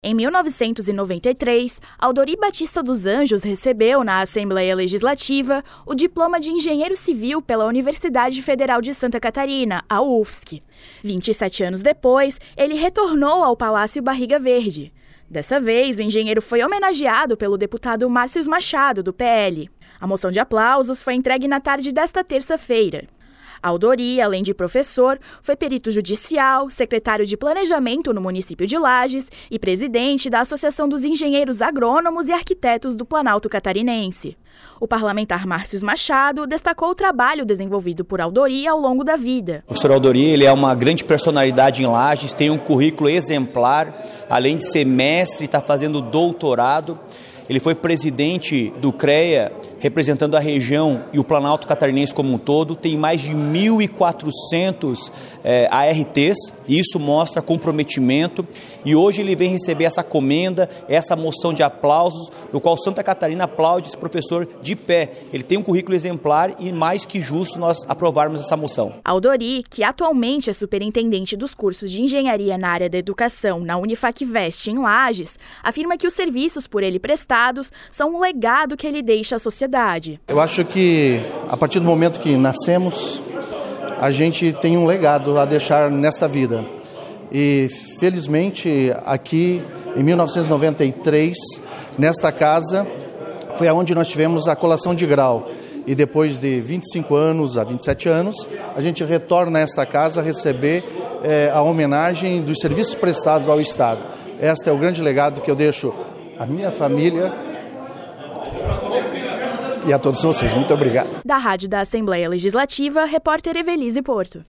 Em 1993, Aldori Batista dos Anjos recebeu, na Assembleia Legislativa, o diploma de engenheiro civil pela Universidade Federal de Santa Catarina, a UFSC. 27 anos depois, ele retornou ao Palácio Barriga Verde. Dessa vez, o engenheiro foi homenageado pelo deputado Márcio Machado, do PL. A moção de aplausos foi entregue na tarde desta terça-feira. Aldori, além de professor, foi perito judicial, secretário de Planejamento no município de Lages e presidente da Associação dos Engenheiros Agrônomos e Arquitetos do Planalto Catarinense. O parlamentar Márcio Machado destacou o trabalho desenvolvido por Aldori ao longo da vida. O professor Aldori, ele é uma grande personalidade em Lages, tem um currículo exemplar, além de ser mestre, está fazendo doutorado. Ele foi presidente do CREA, representando a região e o Planalto Catarinense como um todo. Tem mais de 1.400 ARTs, e isso mostra comprometimento. E hoje ele vem receber essa comenda, essa moção de aplausos, no qual Santa Catarina aplaude esse professor de pé. Ele tem um currículo exemplar e mais que justo nós aprovarmos essa moção. Aldori, que atualmente é superintendente dos cursos de engenharia na área da educação na Unifacvest em Lages, afirma que os serviços por ele prestados são um legado que ele deixa à sociedade. Eu acho que a partir do momento que nascemos, a gente tem um legado a deixar nesta vida. E felizmente aqui em 1993, nesta casa, foi onde nós tivemos a colação de grau. E depois de 25 anos a 27 anos, a gente retorna a esta casa a receber a homenagem dos serviços prestados ao Estado. Este é o grande legado que eu deixo à minha família e a todos vocês. Muito obrigado. Da Rádio da Assembleia Legislativa, repórter Evelise Porto.